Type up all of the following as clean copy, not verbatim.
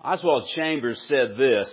Oswald Chambers said this: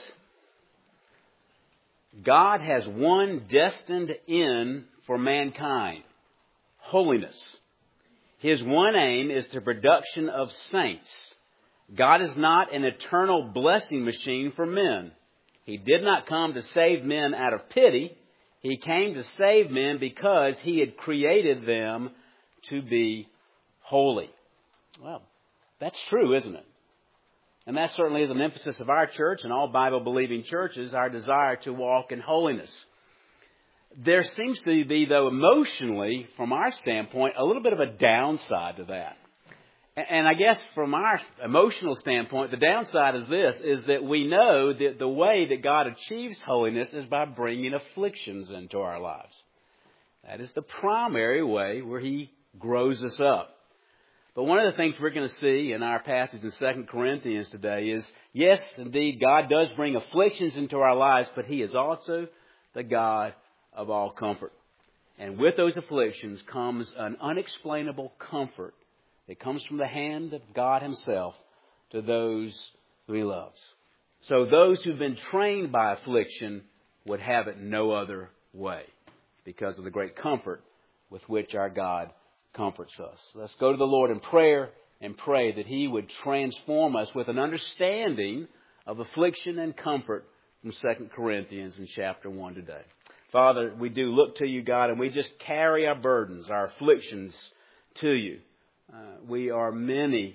God has one destined end for mankind: holiness. His one aim is the production of saints. God is not an eternal blessing machine for men. He did not come to save men out of pity. He came to save men because He had created them to be holy. Well, that's true, isn't it? And that certainly is an emphasis of our church and all Bible-believing churches, our desire to walk in holiness. There seems to be, though, emotionally, from our standpoint, a little bit of a downside to that. And I guess from our emotional standpoint, the downside is this, is that we know that the way that God achieves holiness is by bringing afflictions into our lives. That is the primary way where He grows us up. But one of the things we're going to see in our passage in 2 Corinthians today is, yes, indeed, God does bring afflictions into our lives, but He is also the God of all comfort. And with those afflictions comes an unexplainable comfort that comes from the hand of God Himself to those who He loves. So those who've been trained by affliction would have it no other way because of the great comfort with which our God comforts us. Let's go to the Lord in prayer and pray that He would transform us with an understanding of affliction and comfort from 2 Corinthians in chapter 1 today. Father, we do look to You, God, and we just carry our burdens, our afflictions to You. We are many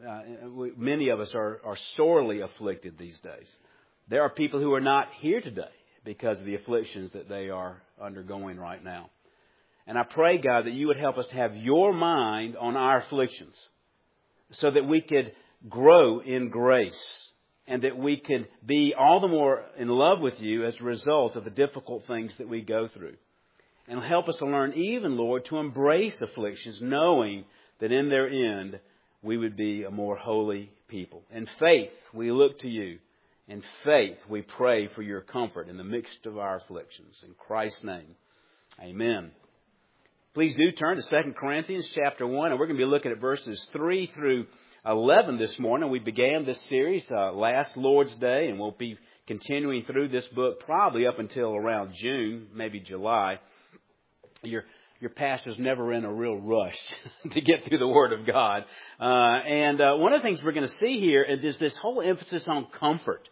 of us are sorely afflicted these days. There are people who are not here today because of the afflictions that they are undergoing right now. And I pray, God, that You would help us to have Your mind on our afflictions so that we could grow in grace and that we could be all the more in love with You as a result of the difficult things that we go through. And help us to learn even, Lord, to embrace afflictions, knowing that in their end we would be a more holy people. In faith, we look to You. In faith, we pray for Your comfort in the midst of our afflictions. In Christ's name, amen. Please do turn to 2 Corinthians chapter 1, and we're going to be looking at verses 3 through 11 this morning. We began this series last Lord's Day, and we'll be continuing through this book probably up until around June, maybe July. Your pastor's never in a real rush to get through the Word of God. And one of the things we're going to see here is this whole emphasis on comfort.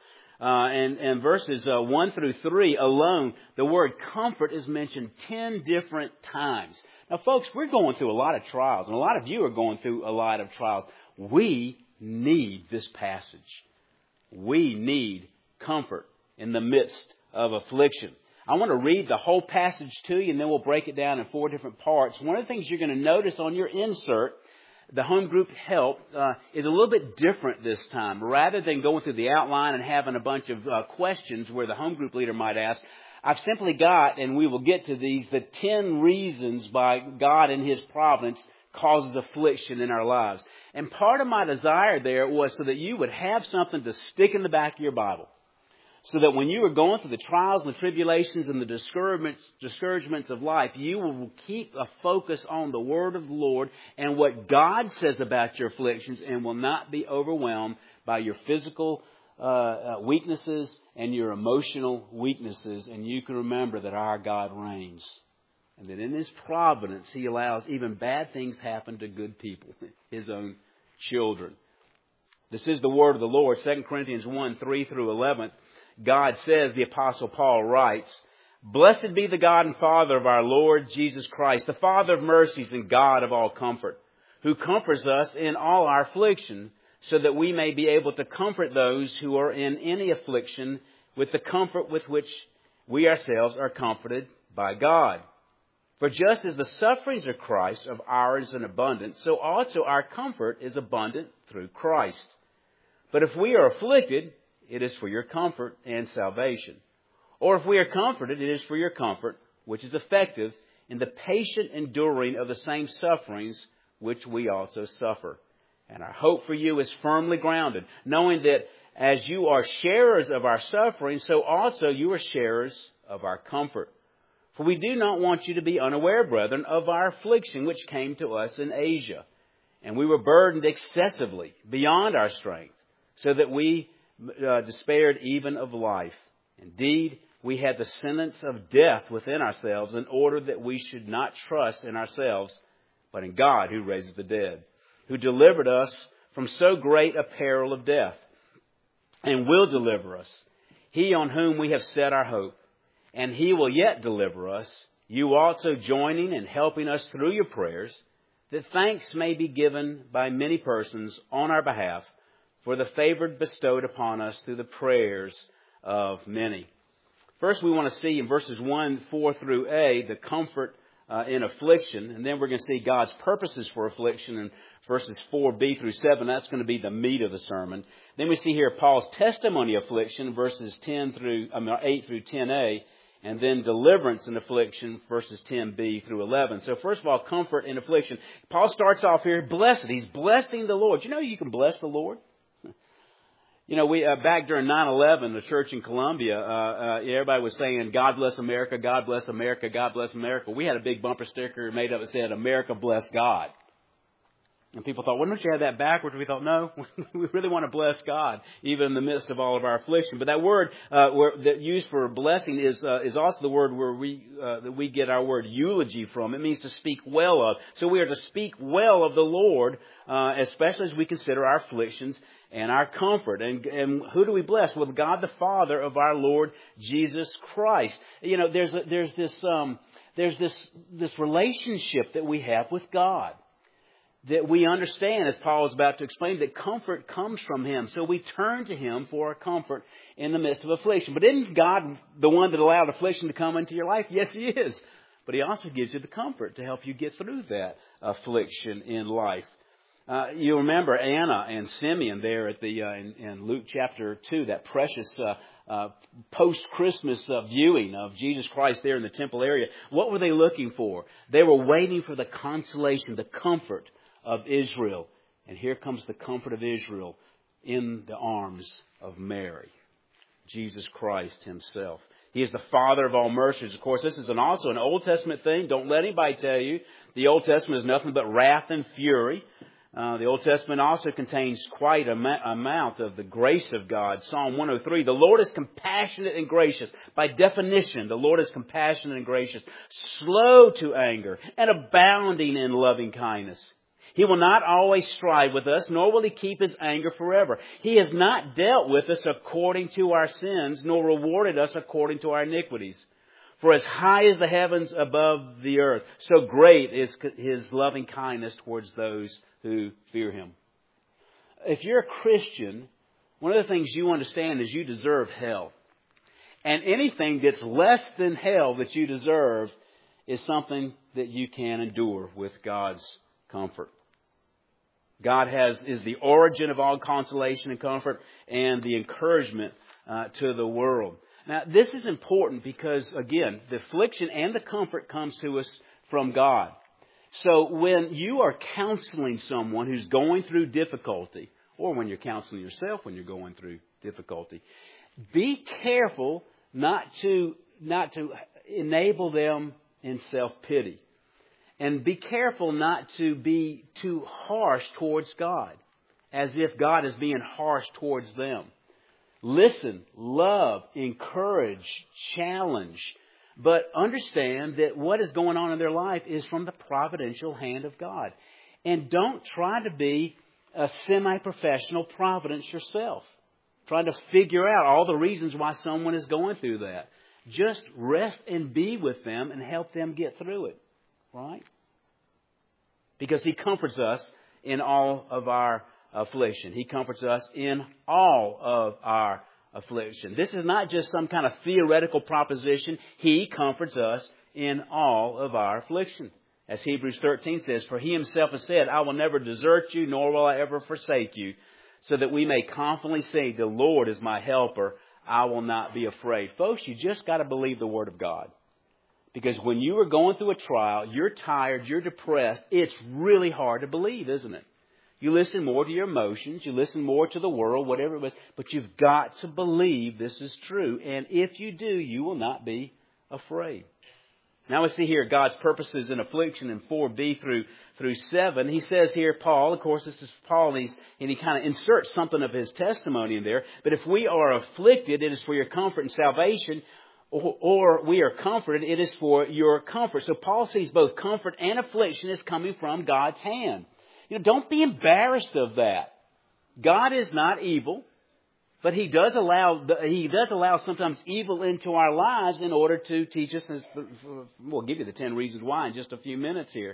And verses 1 through 3 alone, the word comfort is mentioned 10 different times. Now, folks, we're going through a lot of trials, and a lot of you are going through a lot of trials. We need this passage. We need comfort in the midst of affliction. I want to read the whole passage to you, and then we'll break it down in 4 different parts. One of the things you're going to notice on your insert, the home group help, is a little bit different this time. Rather than going through the outline and having a bunch of questions where the home group leader might ask, I've simply got, and we will get to these, the 10 reasons why God in His providence causes affliction in our lives. And part of my desire there was so that you would have something to stick in the back of your Bible. So that when you are going through the trials and the tribulations and the discouragements of life, you will keep a focus on the Word of the Lord and what God says about your afflictions, and will not be overwhelmed by your physical weaknesses and your emotional weaknesses. And you can remember that our God reigns, and that in His providence He allows even bad things happen to good people, His own children. This is the word of the Lord. 2 Corinthians 1, 3 through 11. God says, the Apostle Paul writes, Blessed be the God and Father of our Lord Jesus Christ, the Father of mercies and God of all comfort, who comforts us in all our affliction, so that we may be able to comfort those who are in any affliction with the comfort with which we ourselves are comforted by God. For just as the sufferings of Christ of ours in abundance, so also our comfort is abundant through Christ. But if we are afflicted, it is for your comfort and salvation. Or if we are comforted, it is for your comfort, which is effective in the patient enduring of the same sufferings which we also suffer. And our hope for you is firmly grounded, knowing that as you are sharers of our suffering, so also you are sharers of our comfort. For we do not want you to be unaware, brethren, of our affliction which came to us in Asia. And we were burdened excessively beyond our strength, so that we despaired even of life. Indeed, we had the sentence of death within ourselves in order that we should not trust in ourselves, but in God who raises the dead, who delivered us from so great a peril of death, and will deliver us. He on whom we have set our hope, and He will yet deliver us, you also joining and helping us through your prayers, that thanks may be given by many persons on our behalf for the favor bestowed upon us through the prayers of many. First, we want to see in verses 1, 4 through A, the comfort in affliction. And then we're going to see God's purposes for affliction in verses 4b through 7. That's going to be the meat of the sermon. Then we see here Paul's testimony of affliction, verses 8 through 10a. And then deliverance in affliction, verses 10b through 11. So first of all, comfort in affliction. Paul starts off here, blessed. He's blessing the Lord. You know you can bless the Lord? You know, we back during 9/11, the church in Columbia, everybody was saying, God bless America, God bless America, God bless America. We had a big bumper sticker made up that said, America bless God. And people thought, well, don't you have that backwards? We thought, no, we really want to bless God, even in the midst of all of our affliction. But that word that used for blessing is also the word that we get our word eulogy from. It means to speak well of. So we are to speak well of the Lord, especially as we consider our afflictions and our comfort. And who do we bless? Well, God the Father of our Lord Jesus Christ. You know, there's this relationship that we have with God, that we understand, as Paul is about to explain, that comfort comes from Him. So we turn to Him for our comfort in the midst of affliction. But isn't God the one that allowed affliction to come into your life? Yes, He is. But He also gives you the comfort to help you get through that affliction in life. You remember Anna and Simeon there at in Luke chapter 2, that precious post-Christmas viewing of Jesus Christ there in the temple area. What were they looking for? They were waiting for the consolation, the comfort of Israel. And here comes the comfort of Israel in the arms of Mary, Jesus Christ Himself. He is the Father of all mercies. Of course, this is also an Old Testament thing. Don't let anybody tell you the Old Testament is nothing but wrath and fury. The Old Testament also contains quite an amount of the grace of God. Psalm 103, the Lord is compassionate and gracious. By definition, the Lord is compassionate and gracious, slow to anger, and abounding in loving kindness. He will not always strive with us, nor will He keep His anger forever. He has not dealt with us according to our sins, nor rewarded us according to our iniquities. For as high as the heavens above the earth, so great is His loving kindness towards those who fear Him. If you're a Christian, one of the things you understand is you deserve hell. And anything that's less than hell that you deserve is something that you can endure with God's comfort. God is the origin of all consolation and comfort and the encouragement to the world. Now, this is important because, again, the affliction and the comfort comes to us from God. So when you are counseling someone who's going through difficulty, or when you're counseling yourself when you're going through difficulty, be careful not to enable them in self-pity. And be careful not to be too harsh towards God, as if God is being harsh towards them. Listen, love, encourage, challenge, but understand that what is going on in their life is from the providential hand of God. And don't try to be a semi-professional providence yourself, trying to figure out all the reasons why someone is going through that. Just rest and be with them and help them get through it, right? Because He comforts us in all of our affliction. He comforts us in all of our affliction. This is not just some kind of theoretical proposition. He comforts us in all of our affliction. As Hebrews 13 says, for He Himself has said, I will never desert you, nor will I ever forsake you, so that we may confidently say, the Lord is my helper. I will not be afraid. Folks, you just got to believe the Word of God. Because when you are going through a trial, you're tired, you're depressed, it's really hard to believe, isn't it? You listen more to your emotions, you listen more to the world, whatever it was, but you've got to believe this is true. And if you do, you will not be afraid. Now we see here God's purposes in affliction in 4b through 7. He says here, Paul, of course this is Paul, and he kind of inserts something of his testimony in there. But if we are afflicted, it is for your comfort and salvation, or we are comforted, it is for your comfort. So Paul sees both comfort and affliction as coming from God's hand. Don't be embarrassed of that. God is not evil. But He does allow sometimes evil into our lives in order to teach us. We'll give you the 10 reasons why in just a few minutes here.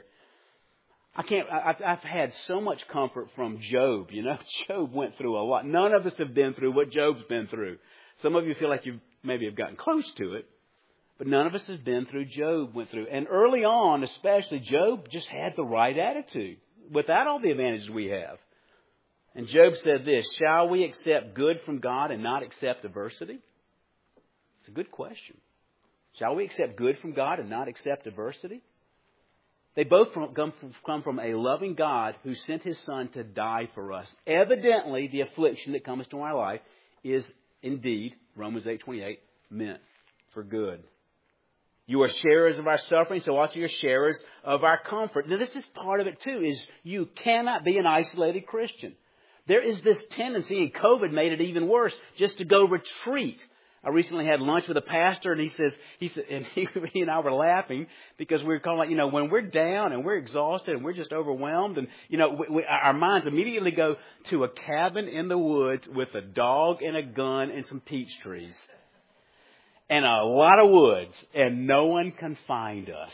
I've had so much comfort from Job. Job went through a lot. None of us have been through what Job's been through. Some of you feel like you maybe have gotten close to it. But none of us have been through Job went through. And early on, especially, Job just had the right attitude without all the advantages we have. And Job said this, shall we accept good from God and not accept adversity? It's a good question. Shall we accept good from God and not accept adversity? They both come from a loving God who sent His Son to die for us. Evidently, the affliction that comes to our life is indeed, Romans 8:28, meant for good. You are sharers of our suffering, so also you're sharers of our comfort. Now, this is part of it, too, is you cannot be an isolated Christian. There is this tendency, and COVID made it even worse, just to go retreat. I recently had lunch with a pastor, and he said, and he and I were laughing because we were calling, when we're down and we're exhausted and we're just overwhelmed, and our minds immediately go to a cabin in the woods with a dog and a gun and some peach trees, and a lot of woods, and no one can find us.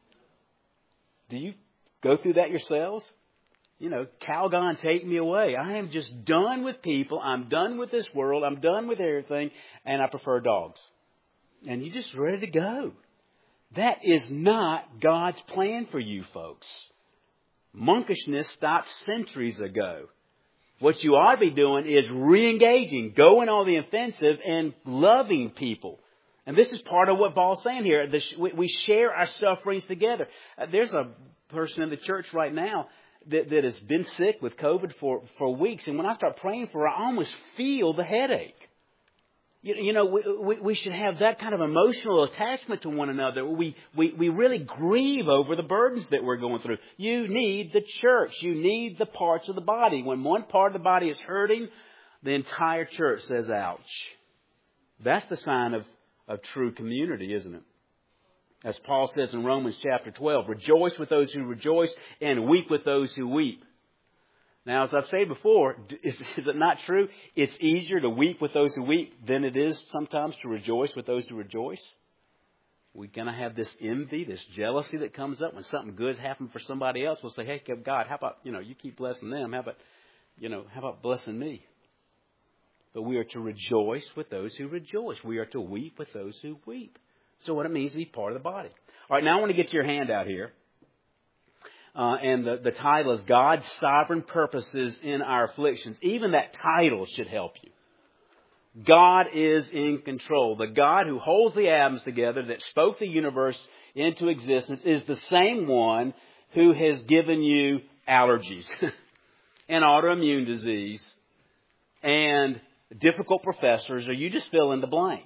Do you go through that yourselves? Calgon, take me away. I am just done with people. I'm done with this world. I'm done with everything. And I prefer dogs. And you're just ready to go. That is not God's plan for you folks. Monkishness stopped centuries ago. What you ought to be doing is re-engaging, going on the offensive and loving people. And this is part of what Paul's saying here. We share our sufferings together. There's a person in the church right now that has been sick with COVID for weeks. And when I start praying for her, I almost feel the headache. We should have that kind of emotional attachment to one another. We really grieve over the burdens that we're going through. You need the church. You need the parts of the body. When one part of the body is hurting, the entire church says, ouch. That's the sign of true community, isn't it? As Paul says in Romans chapter 12, rejoice with those who rejoice and weep with those who weep. Now, as I've said before, is it not true? It's easier to weep with those who weep than it is sometimes to rejoice with those who rejoice. We're going to have this envy, this jealousy that comes up when something good happens for somebody else. We'll say, hey, God, how about, you keep blessing them. How about blessing me? But we are to rejoice with those who rejoice. We are to weep with those who weep. So what it means to be part of the body. All right, now I want to get to your handout here. And the title is God's Sovereign Purposes in Our Afflictions. Even that title should help you. God is in control. The God who holds the atoms together, that spoke the universe into existence, is the same one who has given you allergies and autoimmune disease and difficult professors, or you just fill in the blank.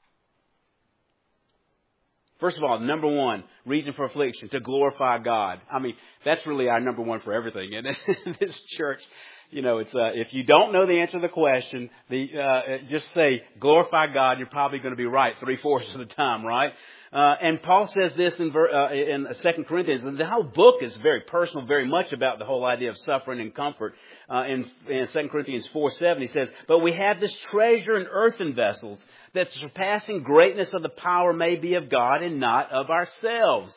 First of all, number one, reason for affliction, to glorify God. I mean, that's really our number one for everything. And in this church, it's if you don't know the answer to the question, just say, glorify God, and you're probably going to be right 3/4 of the time, right? And Paul says this in 2 Corinthians. And the whole book is very personal, very much about the whole idea of suffering and comfort. In 2 Corinthians 4:7, he says, but we have this treasure in earthen vessels, that the surpassing greatness of the power may be of God and not of ourselves.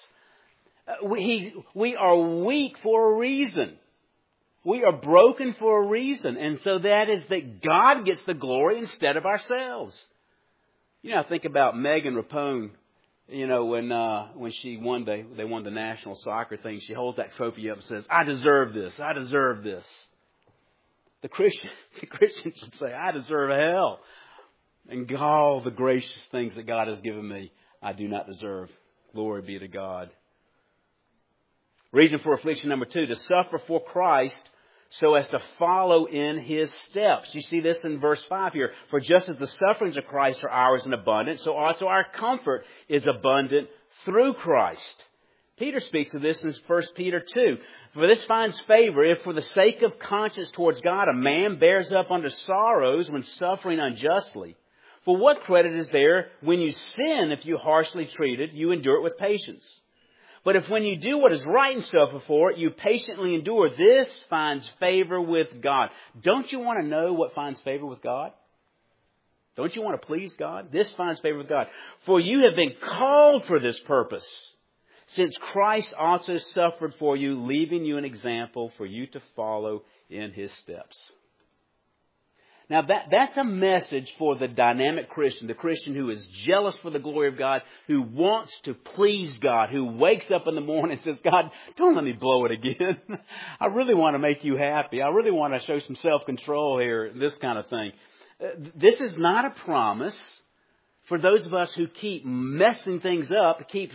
We are weak for a reason. We are broken for a reason. And so that is that God gets the glory instead of ourselves. I think about Megan Rapone. When she won, they won the national soccer thing. She holds that trophy up and says, I deserve this. I deserve this. The Christians should say, I deserve hell. And all the gracious things that God has given me, I do not deserve. Glory be to God. Reason for affliction number 2, to suffer for Christ so as to follow in His steps. You see this in verse 5 here. For just as the sufferings of Christ are ours in abundance, so also our comfort is abundant through Christ. Peter speaks of this in 1 Peter 2. For this finds favor if for the sake of conscience towards God a man bears up under sorrows when suffering unjustly. For what credit is there when you sin if you harshly treated, you endure it with patience? But if when you do what is right and suffer for it, you patiently endure, this finds favor with God. Don't you want to know what finds favor with God? Don't you want to please God? This finds favor with God. For you have been called for this purpose, since Christ also suffered for you, leaving you an example for you to follow in His steps. Now that's a message for the dynamic Christian, the Christian who is jealous for the glory of God, who wants to please God, who wakes up in the morning and says, God, don't let me blow it again. I really want to make you happy. I really want to show some self-control here, this kind of thing. This is not a promise for those of us who keep messing things up, keep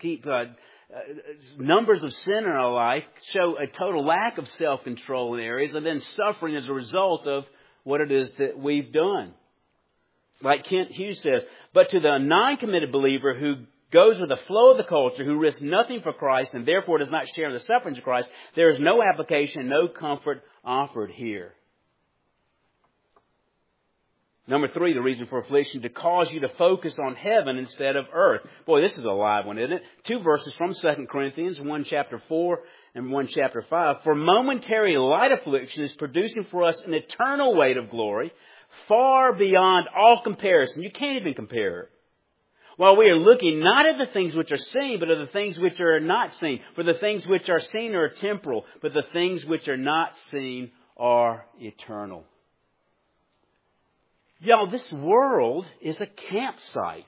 numbers of sin in our life, show a total lack of self-control in areas, and then suffering as a result of what it is that we've done. Like Kent Hughes says, but to the non-committed believer who goes with the flow of the culture, who risks nothing for Christ and therefore does not share in the sufferings of Christ, there is no application, no comfort offered here. Number 3, the reason for affliction, to cause you to focus on heaven instead of earth. Boy, this is a live one, isn't it? 2 verses from 2 Corinthians, 1 chapter 4 and 1 chapter 5. For momentary light affliction is producing for us an eternal weight of glory, far beyond all comparison. You can't even compare it. While we are looking not at the things which are seen, but at the things which are not seen. For the things which are seen are temporal, but the things which are not seen are eternal. Y'all, this world is a campsite.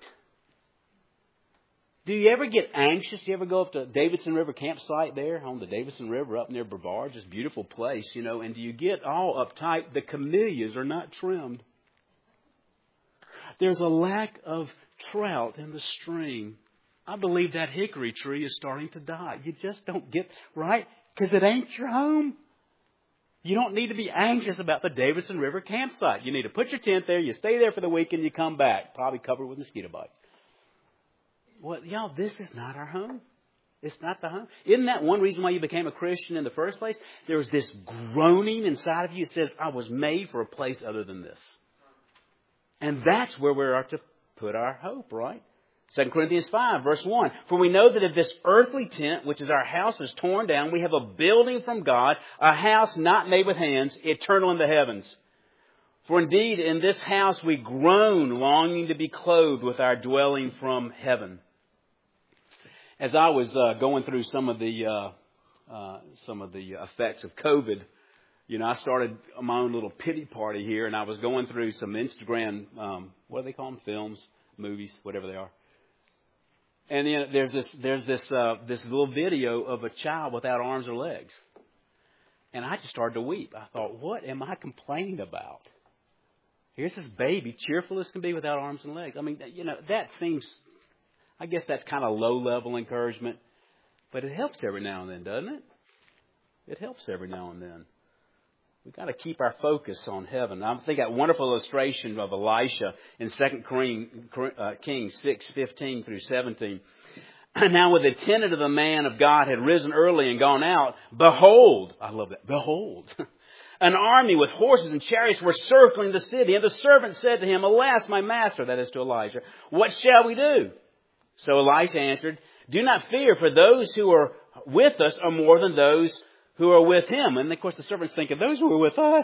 Do you ever get anxious? Do you ever go up to Davidson River campsite there on the Davidson River up near Brevard? Just beautiful place, you know. And do you get all uptight? The camellias are not trimmed. There's a lack of trout in the stream. I believe that hickory tree is starting to die. You just don't get, right? Because it ain't your home. You don't need to be anxious about the Davidson River campsite. You need to put your tent there, you stay there for the weekend, you come back, probably covered with mosquito bites. Well, y'all, this is not our home. It's not the home. Isn't that one reason why you became a Christian in the first place? There was this groaning inside of you that says, I was made for a place other than this. And that's where we are to put our hope, right? 2 Corinthians 5, verse 1. For we know that if this earthly tent, which is our house, is torn down, we have a building from God, a house not made with hands, eternal in the heavens. For indeed, in this house we groan, longing to be clothed with our dwelling from heaven. As I was going through some of the effects of COVID, you know, I started my own little pity party here, and I was going through some Instagram, what do they call them? Films, movies, whatever they are. And then there's this little video of a child without arms or legs. And I just started to weep. I thought, what am I complaining about? Here's this baby, cheerful as can be without arms and legs. I mean, you know, that seems, I guess that's kind of low-level encouragement. But it helps every now and then, doesn't it? It helps every now and then. We've got to keep our focus on heaven. I think that wonderful illustration of Elisha in 2 Kings 6:15 through 17. Now when the attendant of the man of God had risen early and gone out, behold, I love that, behold, an army with horses and chariots were circling the city. And the servant said to him, alas, my master, that is to Elijah, what shall we do? So Elisha answered, do not fear, for those who are with us are more than those who are with him. And of course the servant's thinking, those who are with us,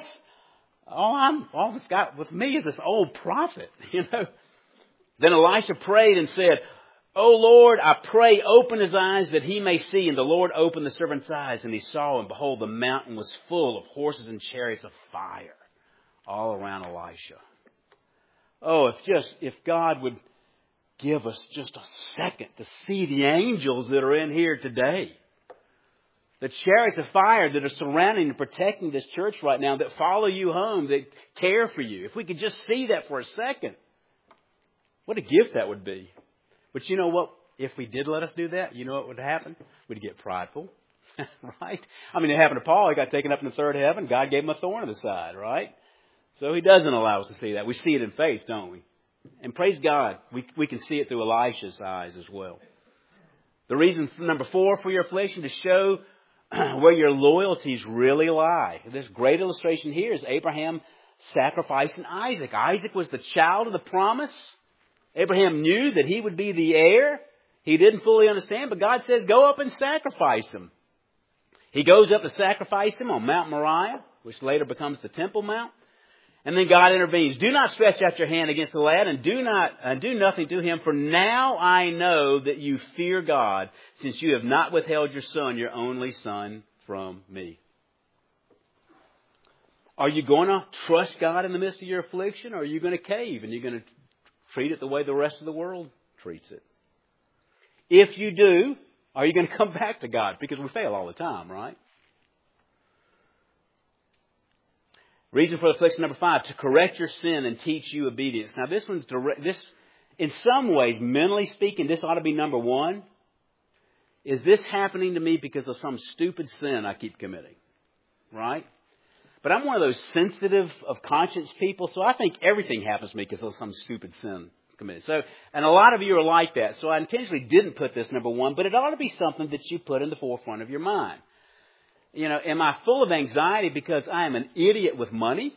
all that's got with me is this old prophet, you know. Then Elisha prayed and said, O Lord, I pray, open his eyes that he may see. And the Lord opened the servant's eyes, and he saw, and behold, the mountain was full of horses and chariots of fire all around Elisha. Oh, if God would give us just a second to see the angels that are in here today. The chariots of fire that are surrounding and protecting this church right now, that follow you home, that care for you. If we could just see that for a second, what a gift that would be. But you know what? If we did let us do that, you know what would happen? We'd get prideful, right? I mean, it happened to Paul. He got taken up in the third heaven. God gave him a thorn in the side, right? So he doesn't allow us to see that. We see it in faith, don't we? And praise God, we can see it through Elisha's eyes as well. The reason, number 4, for your affliction, to show where your loyalties really lie. This great illustration here is Abraham sacrificing Isaac. Isaac was the child of the promise. Abraham knew that he would be the heir. He didn't fully understand, but God says, go up and sacrifice him. He goes up to sacrifice him on Mount Moriah, which later becomes the Temple Mount. And then God intervenes. Do not stretch out your hand against the lad and do nothing to him. For now I know that you fear God, since you have not withheld your son, your only son, from me. Are you going to trust God in the midst of your affliction, or are you going to cave and you're going to treat it the way the rest of the world treats it? If you do, are you going to come back to God? Because we fail all the time, right? Reason for affliction number 5, to correct your sin and teach you obedience. Now this one's direct. This, in some ways, mentally speaking, this ought to be number 1. Is this happening to me because of some stupid sin I keep committing? Right? But I'm one of those sensitive of conscience people, so I think everything happens to me because of some stupid sin committed. So, and a lot of you are like that. So I intentionally didn't put this number 1, but it ought to be something that you put in the forefront of your mind. You know, am I full of anxiety because I am an idiot with money?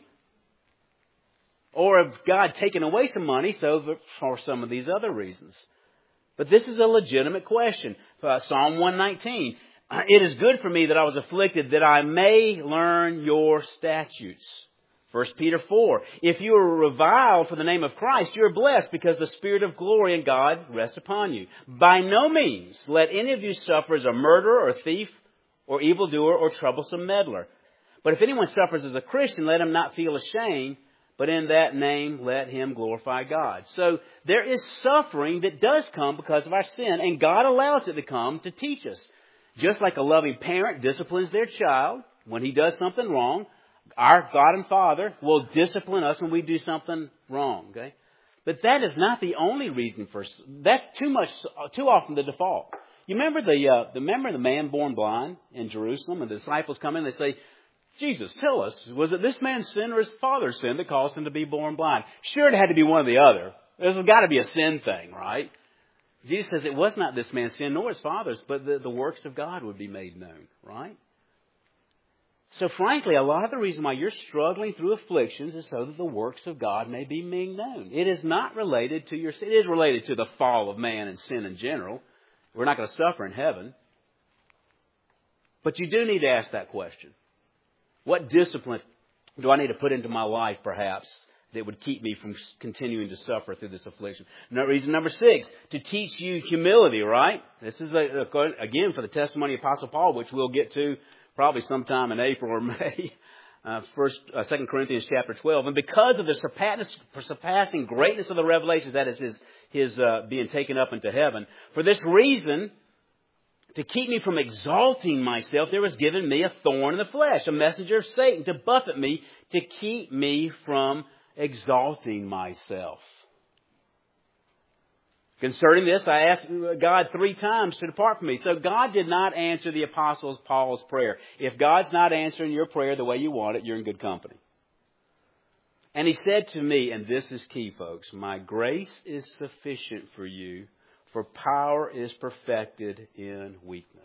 Or have God taken away some money for some of these other reasons? But this is a legitimate question. Psalm 119. It is good for me that I was afflicted, that I may learn your statutes. 1 Peter 4. If you are reviled for the name of Christ, you are blessed because the Spirit of glory in God rests upon you. By no means let any of you suffer as a murderer or thief or evildoer or troublesome meddler. But if anyone suffers as a Christian, let him not feel ashamed, but in that name let him glorify God. So there is suffering that does come because of our sin, and God allows it to come to teach us. Just like a loving parent disciplines their child when he does something wrong, our God and Father will discipline us when we do something wrong. Okay, but that is not the only reason for. That's too often the default. You remember the man born blind in Jerusalem, and the disciples come in and they say, Jesus, tell us, was it this man's sin or his father's sin that caused him to be born blind? Sure, it had to be one or the other. There's got to be a sin thing, right? Jesus says it was not this man's sin nor his father's, but the works of God would be made known, right? So frankly, a lot of the reason why you're struggling through afflictions is so that the works of God may be made known. It is not related to your sin. It is related to the fall of man and sin in general. We're not going to suffer in heaven. But you do need to ask that question. What discipline do I need to put into my life, perhaps, that would keep me from continuing to suffer through this affliction? Reason number 6, to teach you humility, right? This is, again, for the testimony of Apostle Paul, which we'll get to probably sometime in April or May. 2 Corinthians chapter 12. And because of the surpassing greatness of the revelations, that is his being taken up into heaven, for this reason, to keep me from exalting myself, there was given me a thorn in the flesh, a messenger of Satan, to buffet me, to keep me from exalting myself. Concerning this, I asked God 3 times to depart from me. So God did not answer the Apostle Paul's prayer. If God's not answering your prayer the way you want it, you're in good company. And he said to me, and this is key, folks, my grace is sufficient for you, for power is perfected in weakness.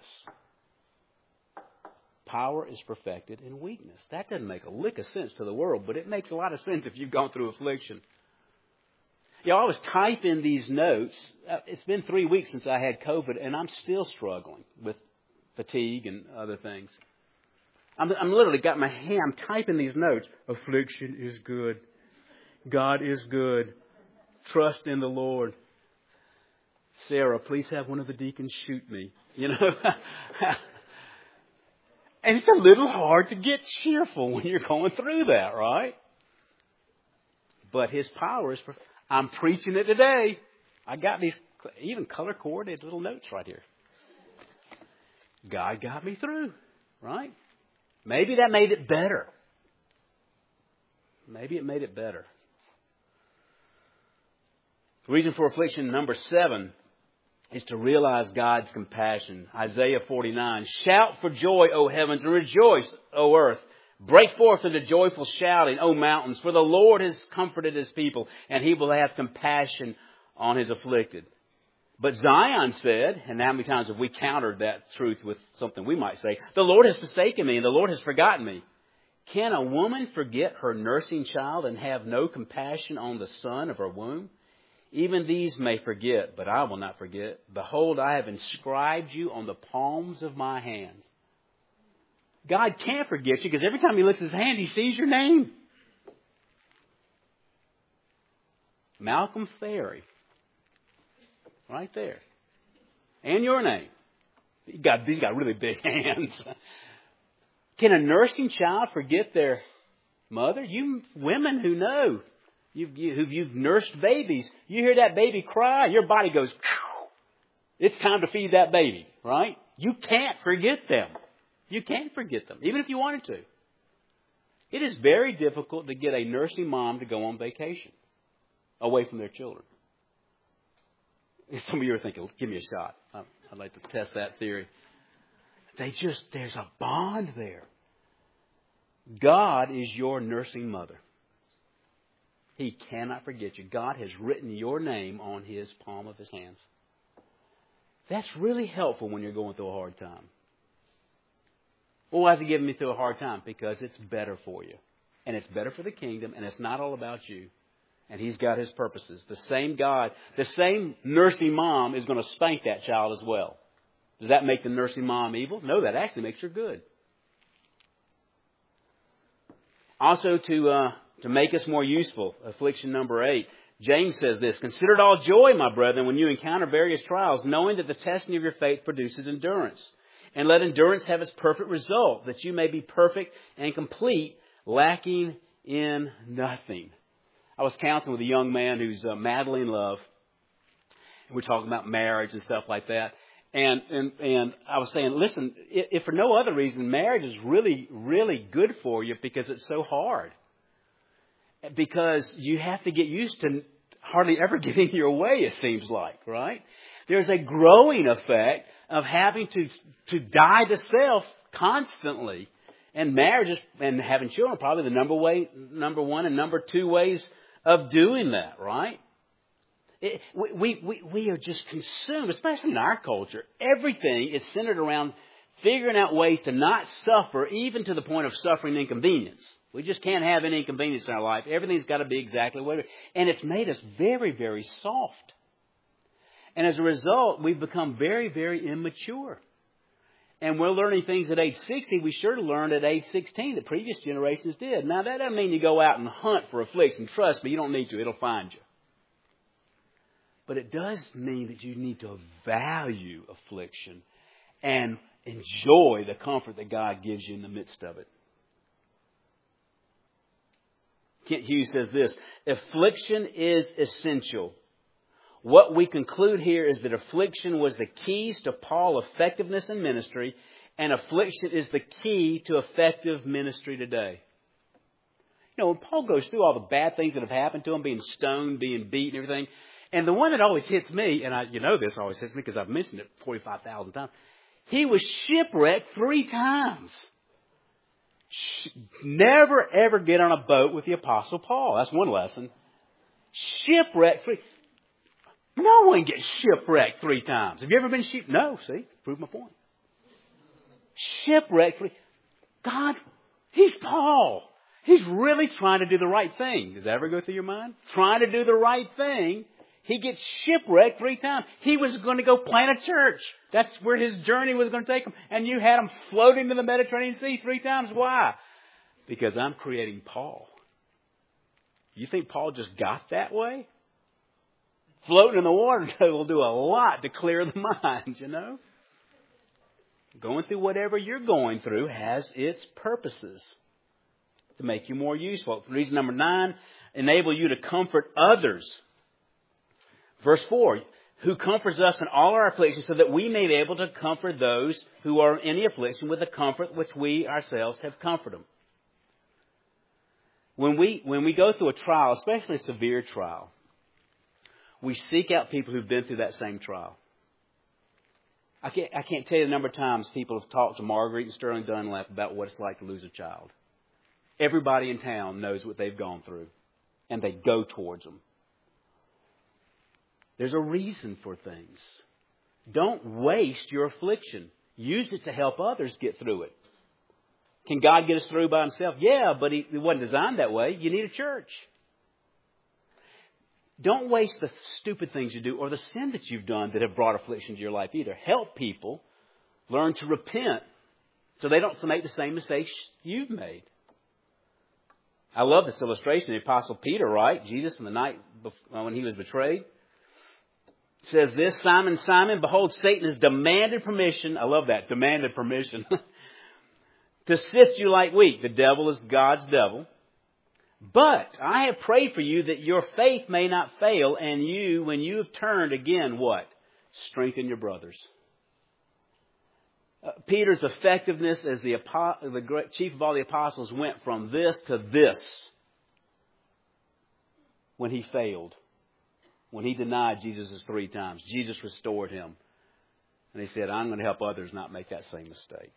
Power is perfected in weakness. That doesn't make a lick of sense to the world, but it makes a lot of sense if you've gone through affliction. You know, I was typing these notes. It's been 3 weeks since I had COVID, and I'm still struggling with fatigue and other things. I'm literally got my hand. I'm typing these notes. Affliction is good. God is good. Trust in the Lord. Sarah, please have one of the deacons shoot me. You know. And it's a little hard to get cheerful when you're going through that, right? But His power is. I'm preaching it today. I got these even color-coordinated little notes right here. God got me through, right? Maybe that made it better. Maybe it made it better. The reason for affliction number 7 is to realize God's compassion. Isaiah 49. Shout for joy, O heavens, and rejoice, O earth. Break forth into joyful shouting, O mountains, for the Lord has comforted His people, and He will have compassion on His afflicted. But Zion said, and how many times have we countered that truth with something we might say, the Lord has forsaken me and the Lord has forgotten me. Can a woman forget her nursing child and have no compassion on the son of her womb? Even these may forget, but I will not forget. Behold, I have inscribed you on the palms of my hands. God can't forget you because every time He lifts His hand, He sees your name. Malcolm Ferry. Right there. And your name. He's got really big hands. Can a nursing child forget their mother? You women who know, you've nursed babies, you hear that baby cry, your body goes, it's time to feed that baby, right? You can't forget them. You can't forget them, even if you wanted to. It is very difficult to get a nursing mom to go on vacation away from their children. Some of you are thinking, give me a shot. I'd like to test that theory. There's a bond there. God is your nursing mother. He cannot forget you. God has written your name on His palm of His hands. That's really helpful when you're going through a hard time. Well, why is He giving me through a hard time? Because it's better for you. And it's better for the kingdom, and it's not all about you. And He's got His purposes. The same God, the same nursing mom is going to spank that child as well. Does that make the nursing mom evil? No, that actually makes her good. Also, to make us more useful, affliction number 8, James says this, consider it all joy, my brethren, when you encounter various trials, knowing that the testing of your faith produces endurance. And let endurance have its perfect result, that you may be perfect and complete, lacking in nothing. I was counseling with a young man who's madly in love. And we're talking about marriage and stuff like that. And I was saying, listen, if for no other reason, marriage is really, really good for you because it's so hard. Because you have to get used to hardly ever getting your way, it seems like, right? There's a growing effect of having to die to self constantly. And marriage and having children are probably the number one and number 2 ways of doing that, right? We are just consumed, especially in our culture. Everything is centered around figuring out ways to not suffer, even to the point of suffering inconvenience. We just can't have any inconvenience in our life. Everything's got to be exactly what it is. And it's made us very, very soft. And as a result, we've become very, very immature. And we're learning things at age 60 we sure learned at age 16 that previous generations did. Now, that doesn't mean you go out and hunt for affliction. Trust me, you don't need to. It'll find you. But it does mean that you need to value affliction and enjoy the comfort that God gives you in the midst of it. Kent Hughes says this, affliction is essential. What we conclude here is that affliction was the keys to Paul's effectiveness in ministry, and affliction is the key to effective ministry today. You know, when Paul goes through all the bad things that have happened to him, being stoned, being beaten, everything, and the one that always hits me, and this always hits me because I've mentioned it 45,000 times, he was shipwrecked 3 times. Never, ever get on a boat with the Apostle Paul. That's one lesson. Shipwrecked 3. No one gets shipwrecked 3 times. Have you ever been shipwrecked? No, see? Prove my point. Shipwrecked 3. God, He's Paul. He's really trying to do the right thing. Does that ever go through your mind? Trying to do the right thing. He gets shipwrecked 3 times. He was going to go plant a church. That's where his journey was going to take him. And you had him floating in the Mediterranean Sea 3 times. Why? Because I'm creating Paul. You think Paul just got that way? Floating in the water will do a lot to clear the mind, you know. Going through whatever you're going through has its purposes to make you more useful. Reason number 9, enable you to comfort others. Verse 4, who comforts us in all our afflictions so that we may be able to comfort those who are in the affliction with the comfort which we ourselves have comforted them. When we go through a trial, especially a severe trial, we seek out people who've been through that same trial. I can't tell you the number of times people have talked to Marguerite and Sterling Dunlap about what it's like to lose a child. Everybody in town knows what they've gone through, and they go towards them. There's a reason for things. Don't waste your affliction. Use it to help others get through it. Can God get us through by Himself? Yeah, but He wasn't designed that way. You need a church. Don't waste the stupid things you do or the sin that you've done that have brought affliction to your life either. Help people learn to repent so they don't make the same mistakes you've made. I love this illustration. The Apostle Peter, right? Jesus, on the night when he was betrayed, says this, Simon, Simon, behold, Satan has demanded permission. I love that, demanded permission. To sift you like wheat. The devil is God's devil. But I have prayed for you that your faith may not fail, and you, when you have turned again, what? Strengthen your brothers. Peter's effectiveness as the chief of all the apostles went from this to this when he failed. When he denied Jesus 3 times, Jesus restored him. And he said, I'm going to help others not make that same mistake.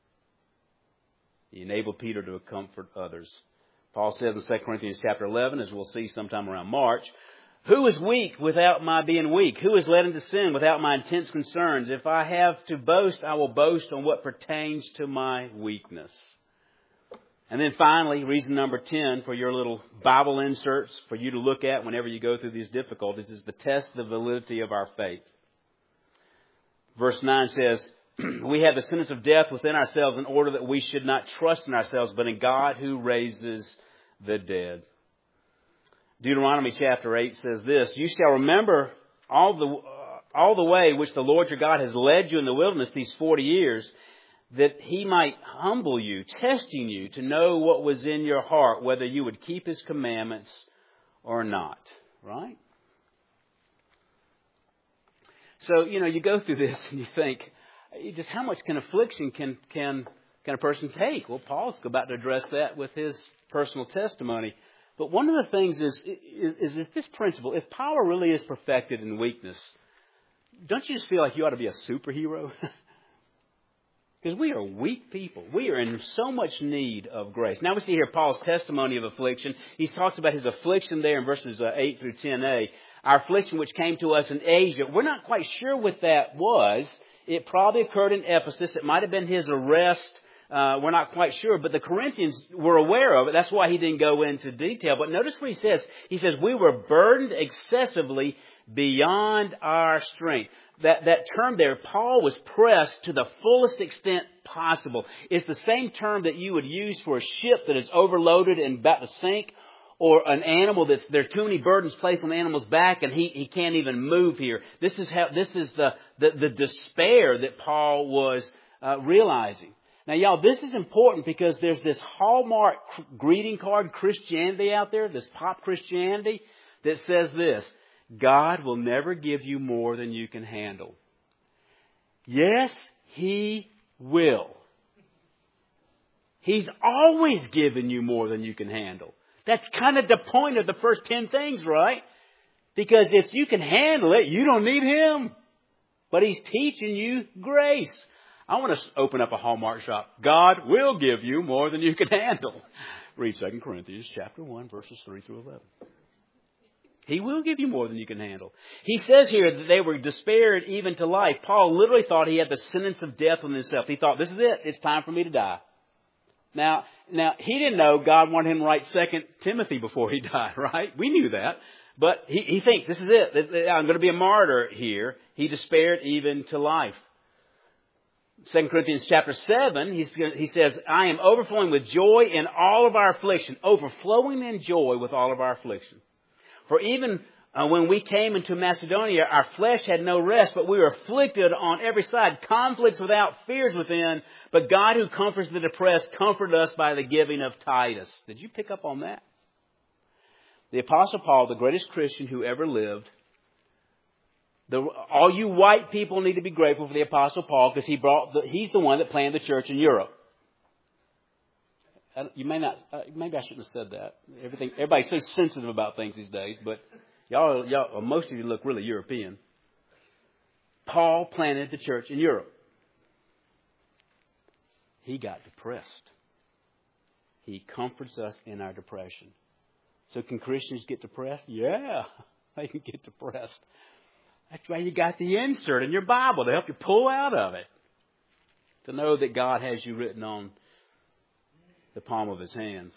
He enabled Peter to comfort others. Paul says in 2 Corinthians chapter 11, as we'll see sometime around March, who is weak without my being weak? Who is led into sin without my intense concerns? If I have to boast, I will boast on what pertains to my weakness. And then finally, reason number 10 for your little Bible inserts for you to look at whenever you go through these difficulties is to test the validity of our faith. Verse 9 says, we have the sentence of death within ourselves in order that we should not trust in ourselves, but in God who raises the dead. Deuteronomy chapter 8 says this, you shall remember all the way which the Lord your God has led you in the wilderness these 40 years, that He might humble you, testing you to know what was in your heart, whether you would keep His commandments or not. Right? So, you go through this and you think, just how much affliction can a person take? Well, Paul's about to address that with his personal testimony. But one of the things is this principle. If power really is perfected in weakness, don't you just feel like you ought to be a superhero? Because we are weak people. We are in so much need of grace. Now we see here Paul's testimony of affliction. He talks about his affliction there in verses 8 through 10a. Our affliction which came to us in Asia. We're not quite sure what that was. It probably occurred in Ephesus. It might have been his arrest. We're not quite sure. But the Corinthians were aware of it. That's why he didn't go into detail. But notice what he says. He says, we were burdened excessively beyond our strength. That term there, Paul was pressed to the fullest extent possible. It's the same term that you would use for a ship that is overloaded and about to sink, or an animal there's too many burdens placed on the animal's back and he can't even move here. This is the despair that Paul was realizing. Now, y'all, this is important because there's this hallmark greeting card Christianity out there, this pop Christianity that says this: God will never give you more than you can handle. Yes, He will. He's always given you more than you can handle. That's kind of the point of the first 10 things, right? Because if you can handle it, you don't need Him. But He's teaching you grace. I want to open up a Hallmark shop. God will give you more than you can handle. Read 2 Corinthians chapter 1, verses 3 through 11. He will give you more than you can handle. He says here that they were despaired even to life. Paul literally thought he had the sentence of death on himself. He thought, this is it. It's time for me to die. Now, he didn't know God wanted him to write 2 Timothy before he died, right? We knew that. But he thinks, this is it. I'm going to be a martyr here. He despaired even to life. 2 Corinthians chapter 7, he says, I am overflowing with joy in all of our affliction. Overflowing in joy with all of our affliction. For even when we came into Macedonia, our flesh had no rest, but we were afflicted on every side, conflicts without, fears within. But God who comforts the depressed comforted us by the giving of Titus. Did you pick up on that? The Apostle Paul, the greatest Christian who ever lived. All you white people need to be grateful for the Apostle Paul because he's the one that planted the church in Europe. You may not. Maybe I shouldn't have said that. Everybody's so sensitive about things these days, but y'all, most of you look really European. Paul planted the church in Europe. He got depressed. He comforts us in our depression. So can Christians get depressed? Yeah, they can get depressed. That's why you got the insert in your Bible to help you pull out of it. To know that God has you written on the palm of His hands.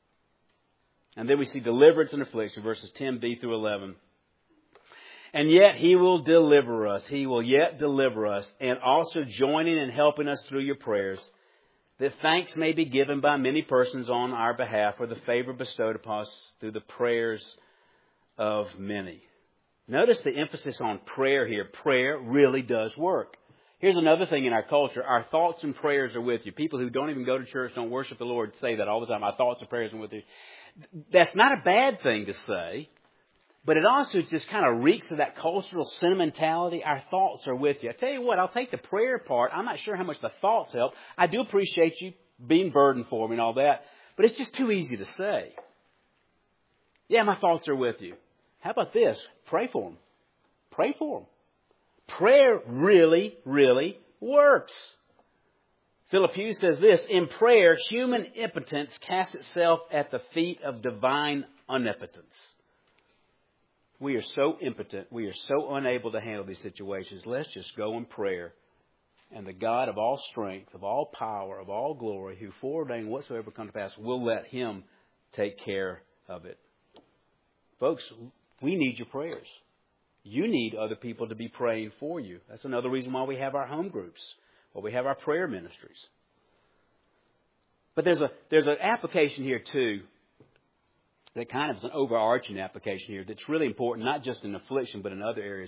And then we see deliverance and affliction, verses 10b through 11. And yet He will deliver us. He will yet deliver us, and also joining and helping us through your prayers, that thanks may be given by many persons on our behalf for the favor bestowed upon us through the prayers of many. Notice the emphasis on prayer here. Prayer really does work. Here's another thing in our culture. Our thoughts and prayers are with you. People who don't even go to church, don't worship the Lord, say that all the time. Our thoughts and prayers are with you. That's not a bad thing to say, but it also just kind of reeks of that cultural sentimentality. Our thoughts are with you. I tell you what, I'll take the prayer part. I'm not sure how much the thoughts help. I do appreciate you being burdened for me and all that, but it's just too easy to say. Yeah, my thoughts are with you. How about this? Pray for them. Pray for them. Prayer really, really works. Philip Hughes says this, in prayer, human impotence casts itself at the feet of divine omnipotence. We are so impotent. We are so unable to handle these situations. Let's just go in prayer. And the God of all strength, of all power, of all glory, who foreordained whatsoever come to pass, will let Him take care of it. Folks, we need your prayers. You need other people to be praying for you. That's another reason why we have our home groups, why we have our prayer ministries. But there's an application here too, that kind of is an overarching application here that's really important, not just in affliction, but in other areas.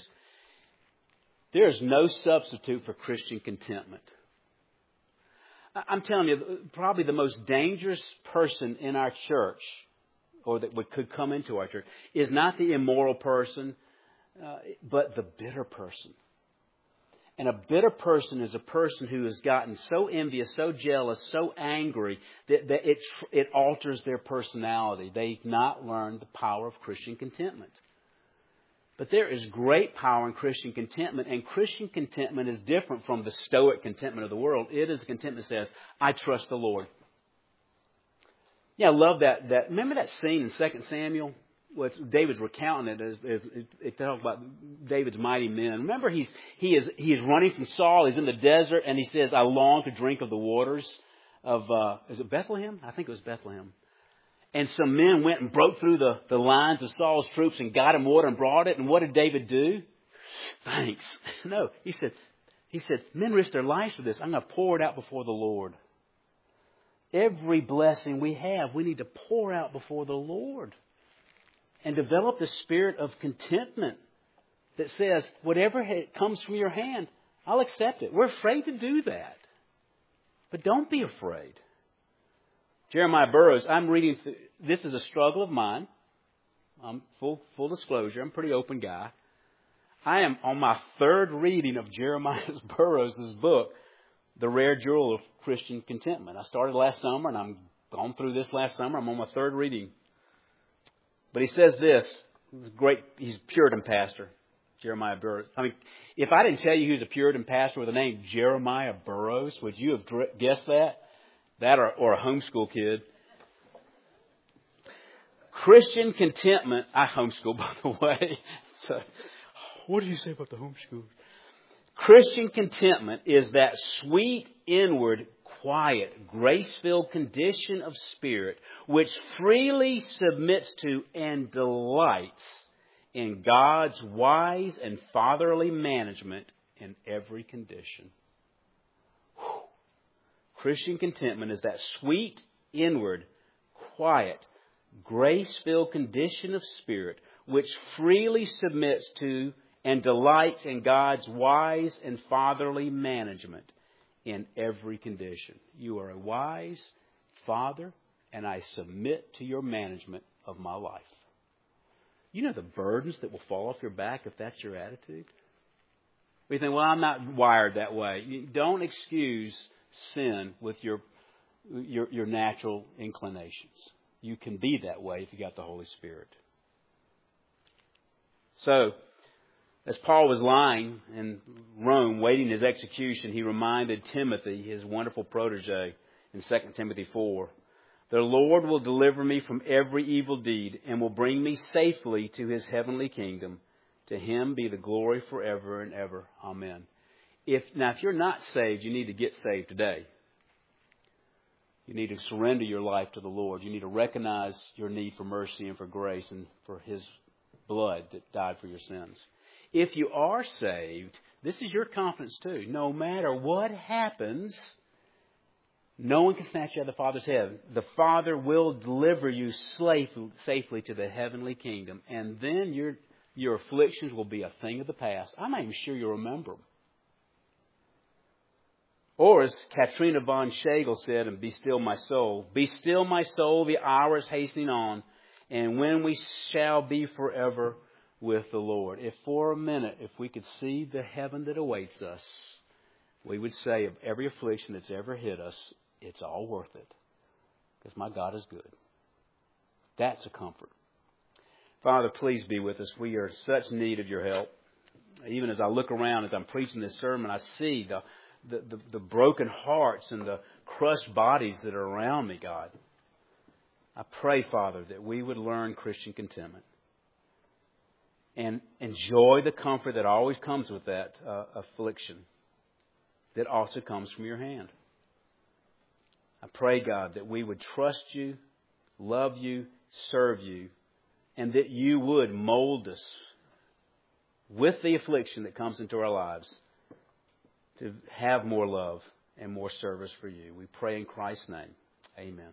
There is no substitute for Christian contentment. I'm telling you, probably the most dangerous person in our church, or that could come into our church, is not the immoral person, but the bitter person. And a bitter person is a person who has gotten so envious, so jealous, so angry that it alters their personality. They've not learned the power of Christian contentment. But there is great power in Christian contentment, and Christian contentment is different from the stoic contentment of the world. It is contentment that says, I trust the Lord. Yeah, I love that. Remember that scene in 2 Samuel? Well, David's recounting it. It talks about David's mighty men. Remember, he is running from Saul. He's in the desert, and he says, I long to drink of the waters of, is it Bethlehem? I think it was Bethlehem. And some men went and broke through the lines of Saul's troops and got him water and brought it. And what did David do? Thanks. No, he said, men risk their lives for this. I'm going to pour it out before the Lord. Every blessing we have, we need to pour out before the Lord. And develop the spirit of contentment that says, whatever comes from your hand, I'll accept it. We're afraid to do that. But don't be afraid. Jeremiah Burroughs, I'm reading, this is a struggle of mine. I'm full disclosure, I'm a pretty open guy. I am on my third reading of Jeremiah Burroughs' book, The Rare Jewel of Christian Contentment. I started last summer, and I'm gone through this last summer. I'm on my third reading. But he says this, he's a Puritan pastor, Jeremiah Burroughs. I mean, if I didn't tell you he was a Puritan pastor with the name Jeremiah Burroughs, would you have guessed that? That or a homeschool kid. Christian contentment, I homeschool, by the way. So, what do you say about the homeschool? Christian contentment is that sweet, inward, quiet, grace-filled condition of spirit which freely submits to and delights in God's wise and fatherly management in every condition. Whew. Christian contentment is that sweet, inward, quiet, grace-filled condition of spirit which freely submits to and delights in God's wise and fatherly management in every condition. You are a wise Father, and I submit to your management of my life. You know the burdens that will fall off your back if that's your attitude? We think, well, I'm not wired that way. Don't excuse sin with your natural inclinations. You can be that way if you got the Holy Spirit. So, as Paul was lying in Rome waiting his execution, he reminded Timothy, his wonderful protege, in 2 Timothy 4, the Lord will deliver me from every evil deed and will bring me safely to His heavenly kingdom. To Him be the glory forever and ever. Amen. If you're not saved, you need to get saved today. You need to surrender your life to the Lord. You need to recognize your need for mercy and for grace and for His blood that died for your sins. If you are saved, this is your confidence too. No matter what happens, no one can snatch you out of the Father's hand. The Father will deliver you safely to the heavenly kingdom. And then your afflictions will be a thing of the past. I'm not even sure you'll remember them. Or as Katrina von Schagel said in Be Still My Soul, "Be still my soul, the hour is hastening on, and when we shall be forever with the Lord." If for a minute, if we could see the heaven that awaits us, we would say of every affliction that's ever hit us, it's all worth it. Because my God is good. That's a comfort. Father, please be with us. We are in such need of your help. Even as I look around, as I'm preaching this sermon, I see the broken hearts and the crushed bodies that are around me, God. I pray, Father, that we would learn Christian contentment and enjoy the comfort that always comes with that affliction that also comes from your hand. I pray, God, that we would trust you, love you, serve you, and that you would mold us with the affliction that comes into our lives to have more love and more service for you. We pray in Christ's name. Amen.